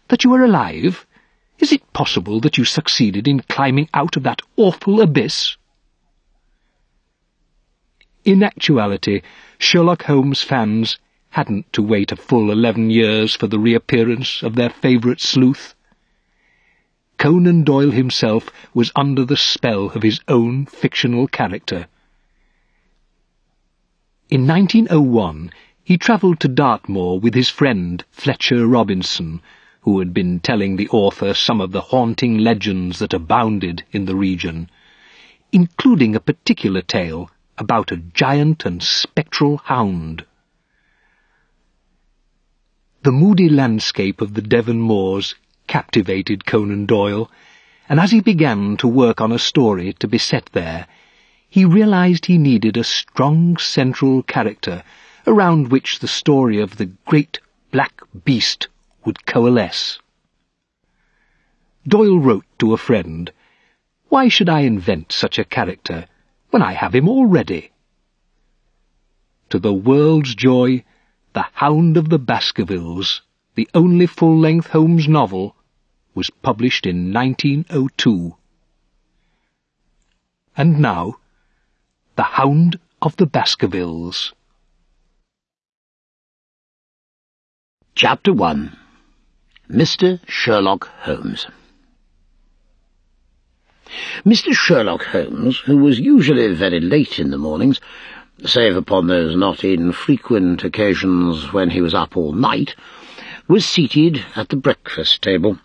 That you are alive? Is it possible that you succeeded in climbing out of that awful abyss?" In actuality, Sherlock Holmes fans hadn't to wait a full 11 years for the reappearance of their favourite sleuth. Conan Doyle himself was under the spell of his own fictional character. In 1901, he travelled to Dartmoor with his friend Fletcher Robinson, who had been telling the author some of the haunting legends that abounded in the region, including a particular tale about a giant and spectral hound. The moody landscape of the Devon moors captivated Conan Doyle, and as he began to work on a story to be set there, he realized he needed a strong central character around which the story of the great black beast would coalesce. Doyle wrote to a friend, "Why should I invent such a character when I have him already?" To the world's joy, The Hound of the Baskervilles, the only full-length Holmes novel, was published in 1902. And now, The Hound of the Baskervilles. Chapter 1. Mr. Sherlock Holmes. Mr. Sherlock Holmes, who was usually very late in the mornings, save upon those not infrequent occasions when he was up all night, was seated at the breakfast table.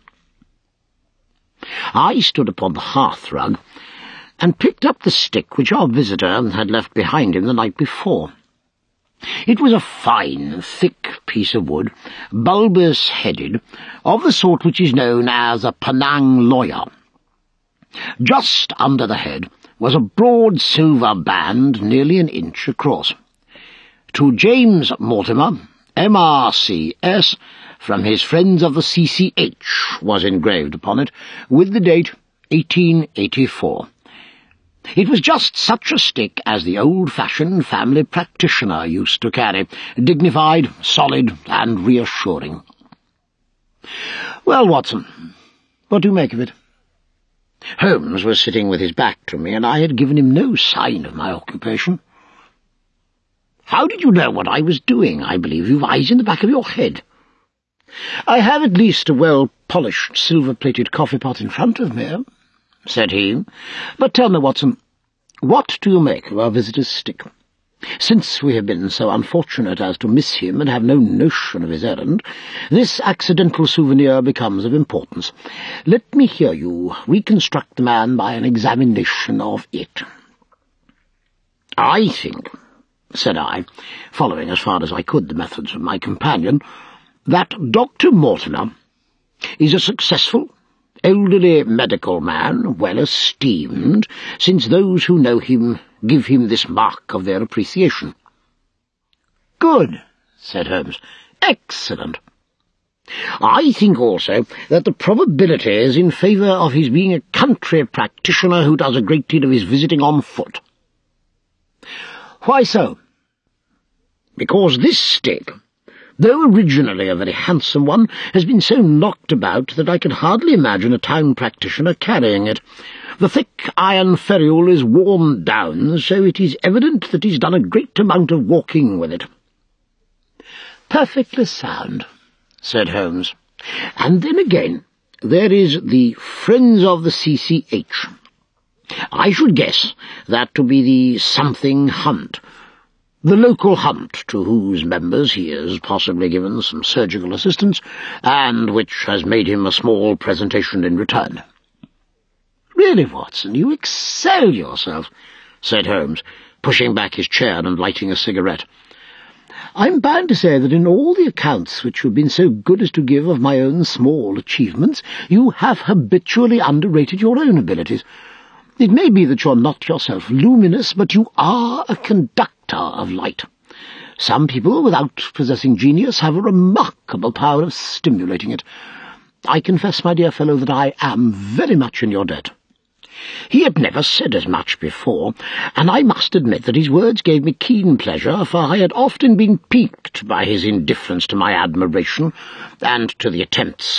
I stood upon the hearth-rug and picked up the stick which our visitor had left behind him the night before. It was a fine, thick piece of wood, bulbous-headed, of the sort which is known as a Penang lawyer. Just under the head was a broad silver band nearly an inch across. To James Mortimer, M.R.C.S., from his friends of the C.C.H., was engraved upon it, with the date 1884. It was just such a stick as the old-fashioned family practitioner used to carry, dignified, solid, and reassuring. "Well, Watson, what do you make of it?" Holmes was sitting with his back to me, and I had given him no sign of my occupation. "How did you know what I was doing? I believe you've eyes in the back of your head." "I have at least a well-polished silver-plated coffee-pot in front of me," said he. "But tell me, Watson, what do you make of our visitor's stick? Since we have been so unfortunate as to miss him and have no notion of his errand, this accidental souvenir becomes of importance. Let me hear you reconstruct the man by an examination of it." "I think," said I, following as far as I could the methods of my companion, "that Dr. Mortimer is a successful, elderly medical man, well esteemed, since those who know him give him this mark of their appreciation." "Good," said Holmes. "Excellent. I think also that the probability is in favour of his being a country practitioner who does a great deal of his visiting on foot." "Why so?" "Because this stick, though originally a very handsome one, has been so knocked about that I can hardly imagine a town practitioner carrying it. The thick iron ferrule is worn down, so it is evident that he's done a great amount of walking with it." "Perfectly sound," said Holmes. "And then again, there is the Friends of the C.C.H. I should guess that to be the something hunt, the local hunt to whose members he has possibly given some surgical assistance, and which has made him a small presentation in return." "Really, Watson, you excel yourself," said Holmes, pushing back his chair and lighting a cigarette. "I'm bound to say that in all the accounts which you've been so good as to give of my own small achievements, you have habitually underrated your own abilities. It may be that you're not yourself luminous, but you are a conductor of light. Some people, without possessing genius, have a remarkable power of stimulating it. I confess, my dear fellow, that I am very much in your debt." He had never said as much before, and I must admit that his words gave me keen pleasure, for I had often been piqued by his indifference to my admiration and to the attempts